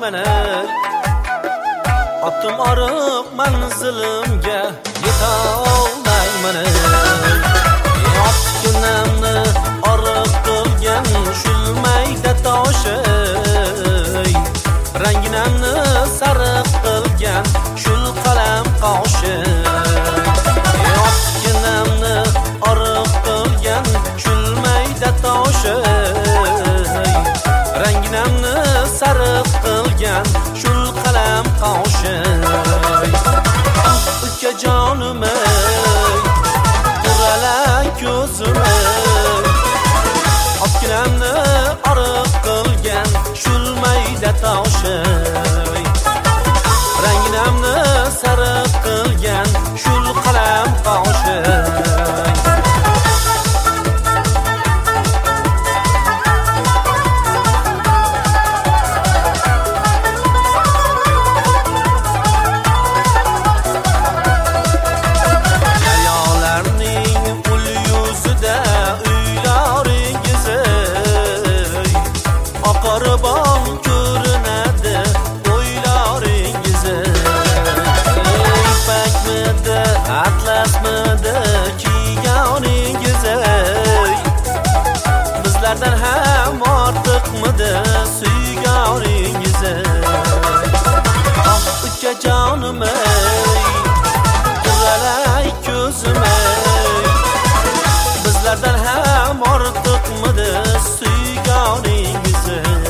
meni otdim oriq manzilimga yetolmayman. Otganimni oriq qilgan shul mayda toshi, ranginamni sariq qilgan shul qalam qoshi. Otganimni oriq qilgan shul mayda toshi, ranginamni sariq qilgan shul qalam qoshi. Ukajonim qurala ko'zim, otganimni oriq qilgan shul mayda toshi, ranginamni sariq qilgan shul qalam qoshi. Qorbon ko'rinadi o'ylaringiz, ipakmidi atlasmidi kiyganingiz, bizlardan ham ortiqmidi suyganingiz. Ukajonim quralay ko'zim, bizlardan ham ortiqmidi suyganingiz,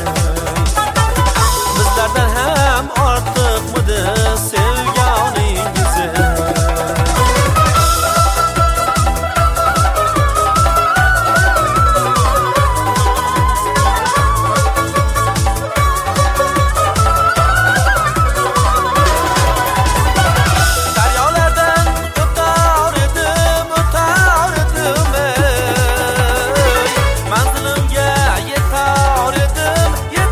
bizlardan ham ortiqmidi sevganingiz. Daryolardan o'tar edim, manzilimga yetar edim,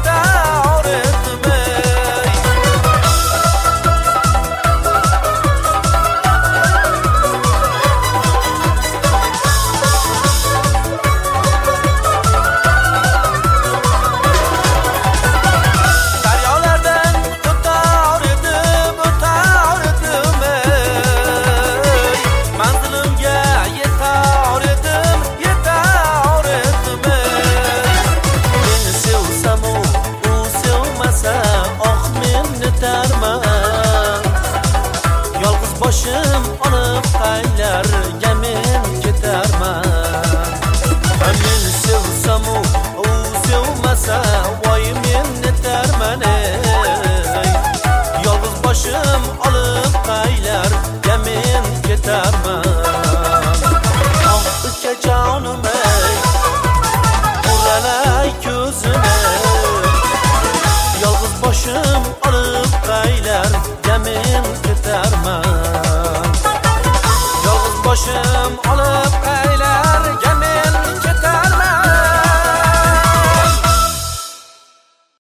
boshim olib qaylarga men ketarman. Men sevsam u sevmasa voy men netarman. Yolg'iz boshim olib qaylarga men ketarman. Ukajonim quralay ko'zim, yolg'iz boshim olib qaylarga men ketarman. Yolg'iz boshim olib